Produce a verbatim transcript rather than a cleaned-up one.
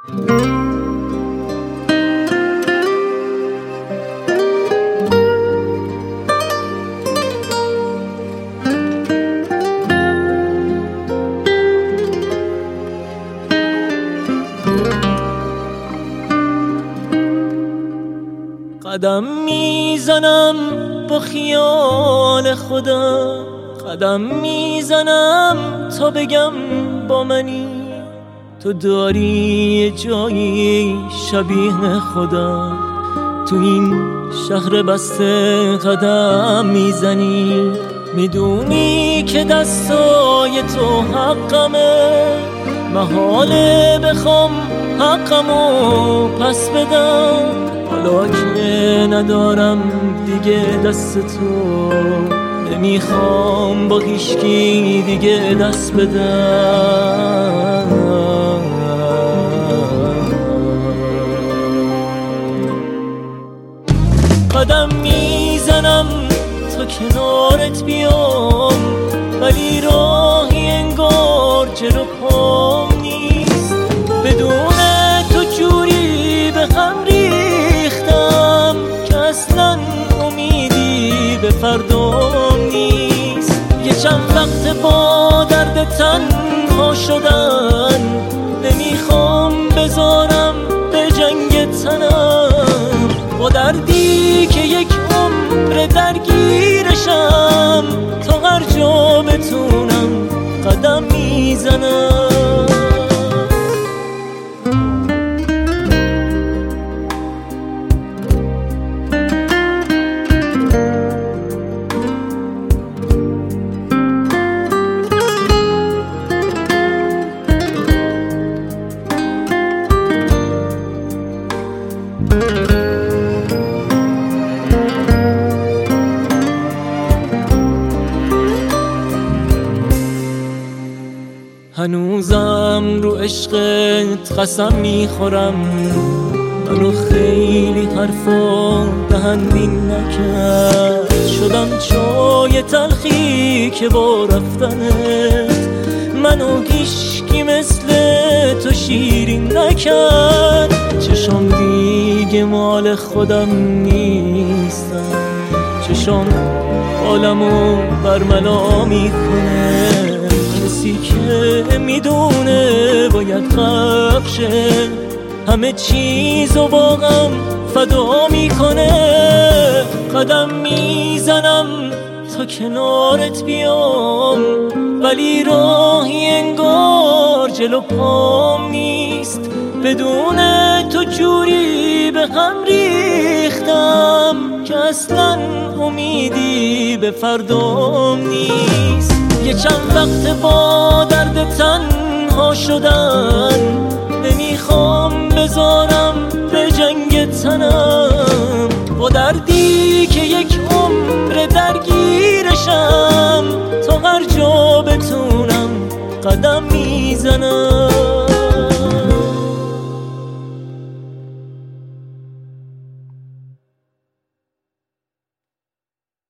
قدم میزنم با خیال خودم، قدم میزنم تا بگم با منی، تو داری جایی شبیه خودم، تو این شهر بسته قدم میزنی، میدونی که دستای تو حقمه، محاله بخوام حقمو پس بدم، حالا که ندارم دیگه دست تو، نمیخوام با هیچکی دیگه دست بدم. قدم میزنم تا کنارت بیام، ولی راهی انگار جلو پام نیست، بدون تو جوری به هم ریختم که اصلا امیدی به فردام نیست، یه چند وقت با درد تنها شدن، نمیخوام بذارم به جنگ تنم، با دردی که یک عمر درگیرشم، تا هر جا بتونم قدم میزنم. هنوزم رو عشقت قسم میخورم، منو خیلی حرفا دهندین نکرد، شدم چای تلخی که با رفتنت منو هیچکی مثل تو شیرین نکرد، چشام دیگه مال خودم نیستم، چشام حالمو برملا میکنه، کسی که میدونه باید قفشه، همه چیزو واقعا فدا میکنه، قدم میزنم تا کنارت بیام، ولی راهی انگار جلو پام نیست، بدون تو جوری به هم ریختم که اصلا امیدی به فردام نیست، یه چند وقت با درد تنها شدن، نمیخوام بذارم به جنگ تنم، با دردی که یک عمر درگیرشم، تا هر جا بتونم قدم میزنم.